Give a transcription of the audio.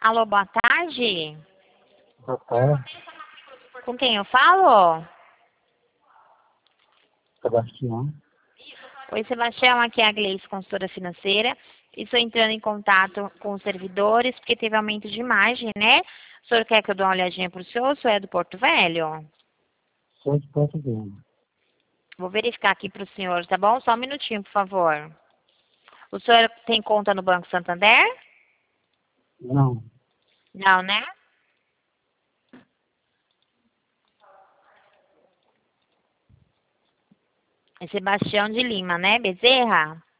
Alô, boa tarde. Boa tarde, Com quem eu falo? Sebastião. Oi, Sebastião, aqui é a Gleice, consultora financeira. Estou entrando em contato com os servidores, porque teve aumento de imagem, né? O senhor quer que eu dê uma olhadinha para o senhor? O senhor é do Porto Velho? Sou de Porto Velho. Vou verificar aqui para o senhor, tá bom? Só um minutinho, por favor. O senhor tem conta no Banco Santander? Não, Não, né? É Sebastião de Lima, né? Bezerra?